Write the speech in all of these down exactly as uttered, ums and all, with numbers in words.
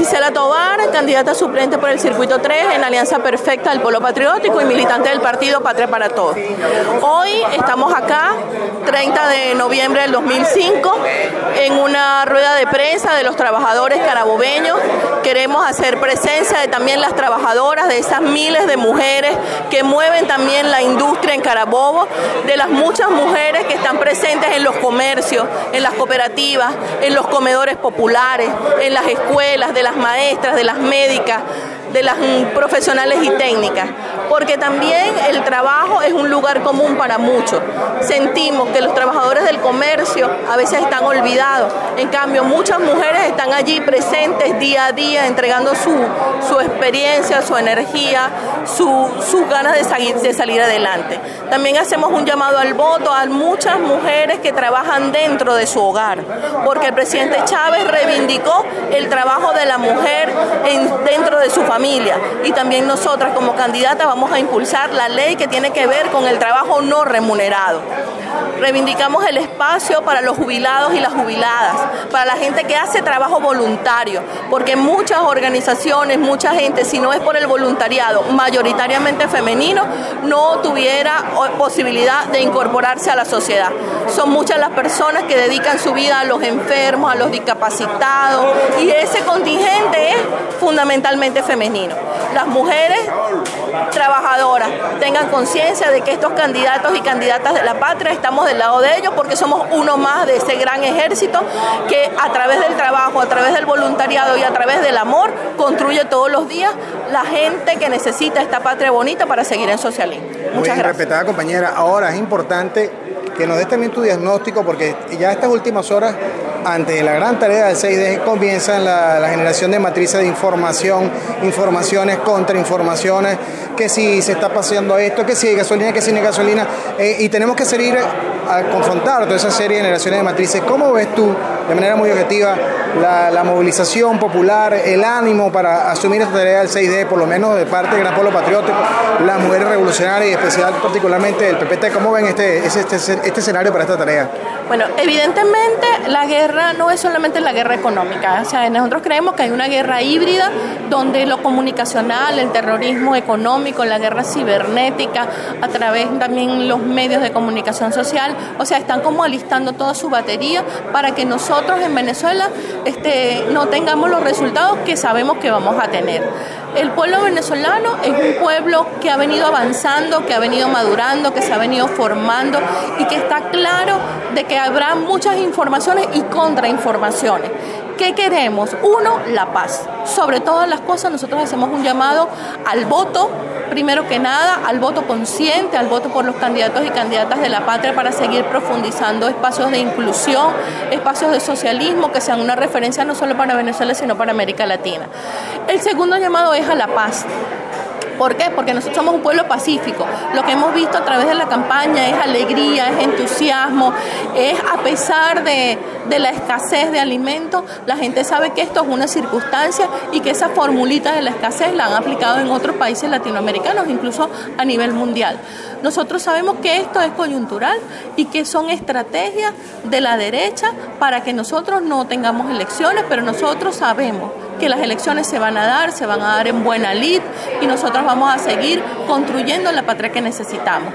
Gisela Tovar, candidata suplente por el Circuito tres en la Alianza Perfecta del Polo Patriótico y militante del partido Patria para Todos. Hoy estamos acá, treinta de noviembre del dos mil cinco, en una rueda de prensa de los trabajadores carabobeños. Queremos hacer presencia de también las trabajadoras, de esas miles de mujeres que mueven también la industria en Carabobo, de las muchas mujeres que están presentes en los comercios, en las cooperativas, en los comedores populares, en las escuelas, de las maestras, de las médicas, de las profesionales y técnicas, porque también el trabajo es un lugar común para muchos. Sentimos que los trabajadores del comercio a veces están olvidados, en cambio muchas mujeres están allí presentes día a día entregando su, su experiencia, su energía, su, sus ganas de salir, de salir adelante. También hacemos un llamado al voto a muchas mujeres que trabajan dentro de su hogar, porque el presidente Chávez reivindicó el trabajo de la mujer en, dentro de su familia. Y también nosotras como candidatas vamos a impulsar la ley que tiene que ver con el trabajo no remunerado. Reivindicamos el espacio para los jubilados y las jubiladas, para la gente que hace trabajo voluntario, porque muchas organizaciones, mucha gente, si no es por el voluntariado, mayoritariamente femenino, no tuviera posibilidad de incorporarse a la sociedad. Son muchas las personas que dedican su vida a los enfermos, a los discapacitados, y ese contingente es fundamentalmente femenino. Las mujeres trabajadoras tengan conciencia de que estos candidatos y candidatas de la patria estamos del lado de ellos, porque somos uno más de ese gran ejército que a través del trabajo, a través del voluntariado y a través del amor construye todos los días la gente que necesita esta patria bonita para seguir en socialismo. Muchas Muy gracias. Respetada compañera, ahora es importante que nos des también tu diagnóstico, porque ya estas últimas horas, ante la gran tarea del seis D, comienza la, la generación de matrices de información, informaciones, contrainformaciones, que si se está pasando esto, que si hay gasolina, que si no hay gasolina, eh, y tenemos que salir a, a confrontar toda esa serie de generaciones de matrices. ¿Cómo ves tú, de manera muy objetiva, la, la movilización popular, el ánimo para asumir esta tarea del seis D, por lo menos de parte del Gran Polo Patriótico, las mujeres revolucionarias y especial particularmente el P P T? ¿Cómo ven este, este, este, este escenario para esta tarea? Bueno, evidentemente la guerra no es solamente la guerra económica, o sea, nosotros creemos que hay una guerra híbrida donde lo comunicacional, el terrorismo económico, la guerra cibernética, a través también los medios de comunicación social, o sea, están como alistando toda su batería para que nosotros en Venezuela este, no tengamos los resultados que sabemos que vamos a tener. El pueblo venezolano es un pueblo que ha venido avanzando, que ha venido madurando, que se ha venido formando y que está claro de que habrá muchas informaciones y contrainformaciones. ¿Qué queremos? Uno, la paz. Sobre todas las cosas, nosotros hacemos un llamado al voto, primero que nada, al voto consciente, al voto por los candidatos y candidatas de la patria para seguir profundizando espacios de inclusión, espacios de socialismo que sean una referencia no solo para Venezuela, sino para América Latina. El segundo llamado es a la paz. ¿Por qué? Porque nosotros somos un pueblo pacífico. Lo que hemos visto a través de la campaña es alegría, es entusiasmo, es a pesar de, de la escasez de alimentos, la gente sabe que esto es una circunstancia y que esa formulita de la escasez la han aplicado en otros países latinoamericanos, incluso a nivel mundial. Nosotros sabemos que esto es coyuntural y que son estrategias de la derecha para que nosotros no tengamos elecciones, pero nosotros sabemos que las elecciones se van a dar, se van a dar en buena lid y nosotros vamos a seguir construyendo la patria que necesitamos.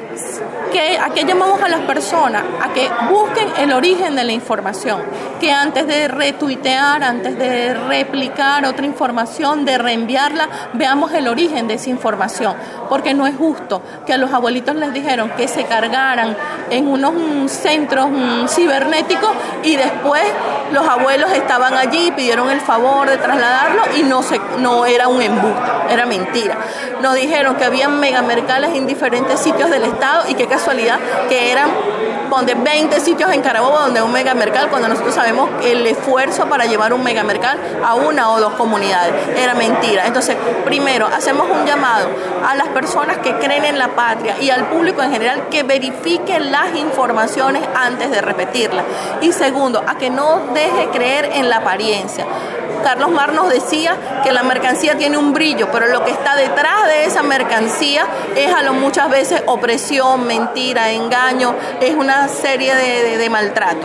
Que, ¿A qué llamamos a las personas? A que busquen el origen de la información, que antes de retuitear, antes de replicar otra información, de reenviarla, veamos el origen de esa información, porque no es justo que a los abuelitos les dijeron que se cargaran en unos um, centros um, cibernéticos y después los abuelos estaban allí y pidieron el favor de trasladarlo y no, se, no era un embuste, era mentira. Nos dijeron que había megamercales en diferentes sitios del estado y que casualidad que eran de veinte sitios en Carabobo donde un megamercal, cuando nosotros sabemos el esfuerzo para llevar un megamercal a una o dos comunidades. Era mentira. Entonces, primero, hacemos un llamado a las personas que creen en la patria y al público en general que verifiquen las informaciones antes de repetirlas. Y segundo, a que no deje creer en la apariencia. Carlos Marx nos decía que la mercancía tiene un brillo, pero lo que está detrás de esa mercancía es a lo muchas veces opresión, mentira, engaño, es una serie de, de, de maltrato.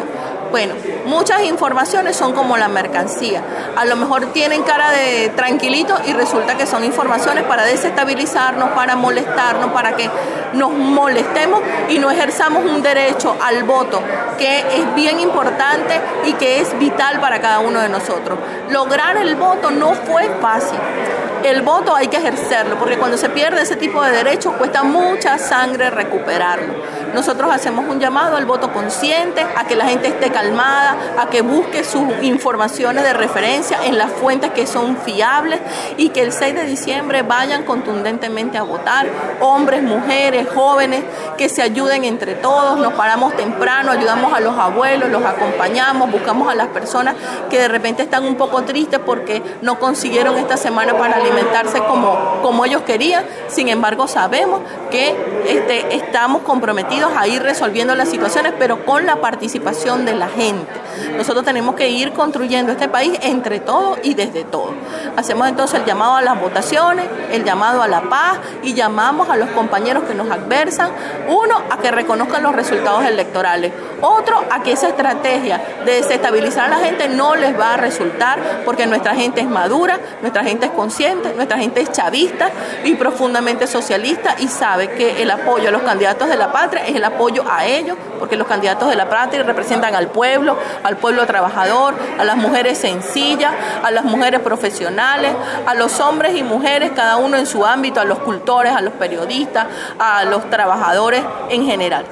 Bueno, muchas informaciones son como la mercancía. A lo mejor tienen cara de tranquilito y resulta que son informaciones para desestabilizarnos, para molestarnos, para que nos molestemos y no ejerzamos un derecho al voto, que es bien importante y que es vital para cada uno de nosotros. Lograr el voto no fue fácil. El voto hay que ejercerlo, porque cuando se pierde ese tipo de derechos cuesta mucha sangre recuperarlo. Nosotros hacemos un llamado al voto consciente, a que la gente esté calmada, a que busque sus informaciones de referencia en las fuentes que son fiables y que el seis de diciembre vayan contundentemente a votar, hombres, mujeres, jóvenes, que se ayuden entre todos, nos paramos temprano, ayudamos a los abuelos, los acompañamos, buscamos a las personas que de repente están un poco tristes porque no consiguieron esta semana para alimentarse como, como ellos querían. Sin embargo, sabemos que este, estamos comprometidos a ir resolviendo las situaciones, pero con la participación de la gente. Nosotros tenemos que ir construyendo este país entre todos y desde todos. Hacemos entonces el llamado a las votaciones, el llamado a la paz y llamamos a los compañeros que nos adversan, uno, a que reconozcan los resultados electorales, otro, a que esa estrategia de desestabilizar a la gente no les va a resultar, porque nuestra gente es madura, nuestra gente es consciente, nuestra gente es chavista y profundamente socialista y sabe que el apoyo a los candidatos de la patria es el apoyo a ellos, porque los candidatos de la patria representan al pueblo, al pueblo trabajador, a las mujeres sencillas, a las mujeres profesionales, a los hombres y mujeres, cada uno en su ámbito, a los cultores, a los periodistas, a los trabajadores en general.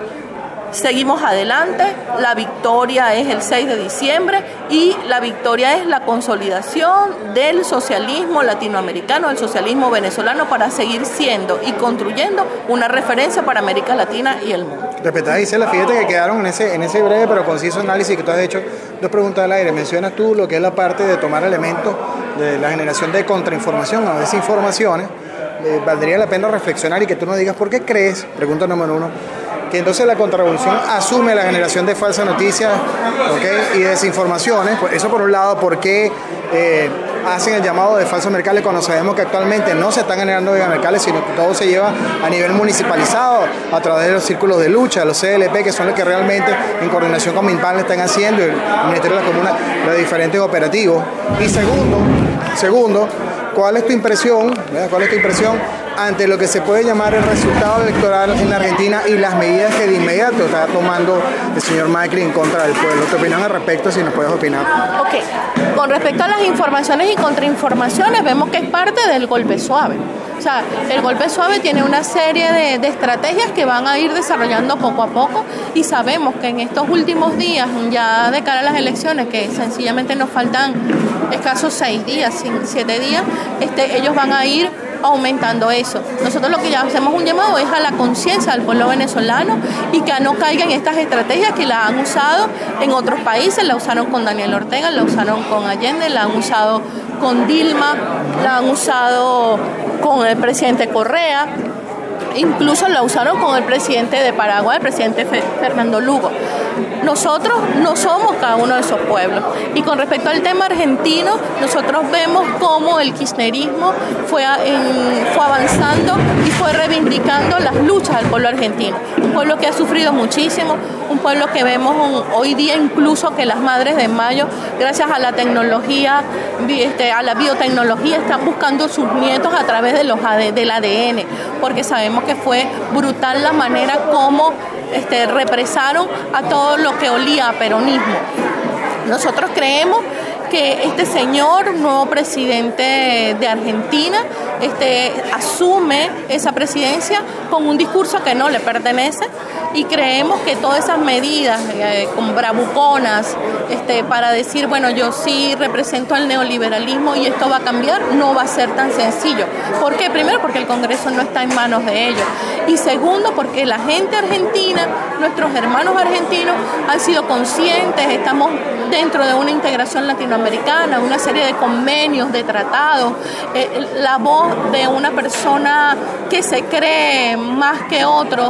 Seguimos adelante, la victoria es el seis de diciembre y la victoria es la consolidación del socialismo latinoamericano, del socialismo venezolano, para seguir siendo y construyendo una referencia para América Latina y el mundo. Respetada Gisela, fíjate que quedaron en ese, en ese breve pero conciso análisis que tú has hecho. Dos preguntas al aire. Mencionas tú lo que es la parte de tomar elementos de la generación de contrainformación o desinformaciones. Eh, valdría la pena reflexionar y que tú nos digas por qué crees, pregunta número uno, que entonces la contrarrevolución asume la generación de falsas noticias, ¿okay? Y desinformaciones. Eso por un lado, ¿por qué eh, hacen el llamado de falsos mercales cuando sabemos que actualmente no se están generando mercales, sino que todo se lleva a nivel municipalizado a través de los círculos de lucha, los C L P, que son los que realmente en coordinación con MINPAN están haciendo, el Ministerio de la Comuna, los diferentes operativos? Y segundo, segundo, ¿cuál es tu impresión? ¿verdad? ¿Cuál es tu impresión ante lo que se puede llamar el resultado electoral en la Argentina y las medidas que de inmediato está tomando el señor Macri en contra del pueblo? ¿Qué opinan al respecto? Si nos puedes opinar. Ok, con respecto a las informaciones y contrainformaciones, vemos que es parte del golpe suave. O sea, el golpe suave tiene una serie de, de estrategias que van a ir desarrollando poco a poco y sabemos que en estos últimos días, ya de cara a las elecciones, que sencillamente nos faltan escasos seis días, siete días, este, ellos van a ir aumentando eso. Nosotros lo que ya hacemos un llamado es a la conciencia del pueblo venezolano y que no caigan estas estrategias que la han usado en otros países. La usaron con Daniel Ortega, la usaron con Allende, la han usado con Dilma, la han usado con el presidente Correa, incluso la usaron con el presidente de Paraguay, el presidente Fernando Lugo. Nosotros no somos cada uno de esos pueblos. Y con respecto al tema argentino, nosotros vemos cómo el kirchnerismo fue, en, fue avanzando y fue reivindicando las luchas del pueblo argentino. Un pueblo que ha sufrido muchísimo, un pueblo que vemos un, hoy día incluso que las madres de mayo, gracias a la tecnología, este, a la biotecnología, están buscando sus nietos a través de los A D, del A D N, porque sabemos que fue brutal la manera como este, represaron a todo lo que olía a peronismo. Nosotros creemos que este señor, nuevo presidente de Argentina, este, asume esa presidencia con un discurso que no le pertenece y creemos que todas esas medidas eh, con bravuconas este, para decir, bueno, yo sí represento al neoliberalismo y esto va a cambiar, no va a ser tan sencillo. ¿Por qué? Primero, porque el Congreso no está en manos de ellos. Y segundo, porque la gente argentina, nuestros hermanos argentinos, han sido conscientes, estamos dentro de una integración latinoamericana, una serie de convenios, de tratados, eh, la voz de una persona que se cree más que otros,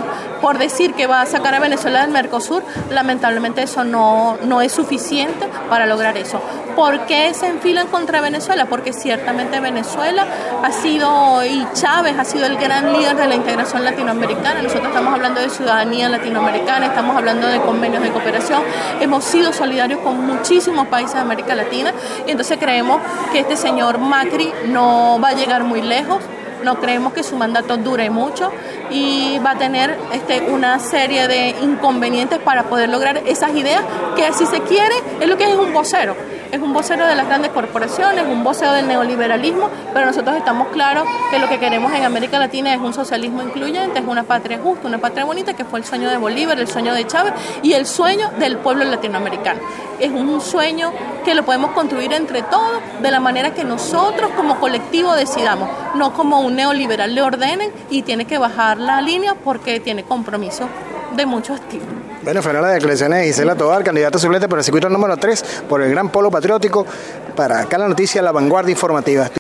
por decir que va a sacar a Venezuela del Mercosur, lamentablemente eso no, no es suficiente para lograr eso. ¿Por qué se enfilan contra Venezuela? Porque ciertamente Venezuela ha sido, y Chávez ha sido el gran líder de la integración latinoamericana. Nosotros estamos hablando de ciudadanía latinoamericana, estamos hablando de convenios de cooperación, hemos sido solidarios con muchísimos países de América Latina, y entonces creemos que este señor Macri no va a llegar muy lejos. No creemos que su mandato dure mucho y va a tener este, una serie de inconvenientes para poder lograr esas ideas que, si se quiere, es lo que es un vocero. Es un vocero de las grandes corporaciones, un vocero del neoliberalismo, pero nosotros estamos claros que lo que queremos en América Latina es un socialismo incluyente, es una patria justa, una patria bonita, que fue el sueño de Bolívar, el sueño de Chávez y el sueño del pueblo latinoamericano. Es un sueño que lo podemos construir entre todos de la manera que nosotros como colectivo decidamos, no como un neoliberal le ordenen y tiene que bajar la línea porque tiene compromiso de muchos tipos. Bueno, fueron las declaraciones de Gisela Tobar, candidata suplente por el circuito número tres, por el Gran Polo Patriótico. Para acá la noticia, La Vanguardia Informativa.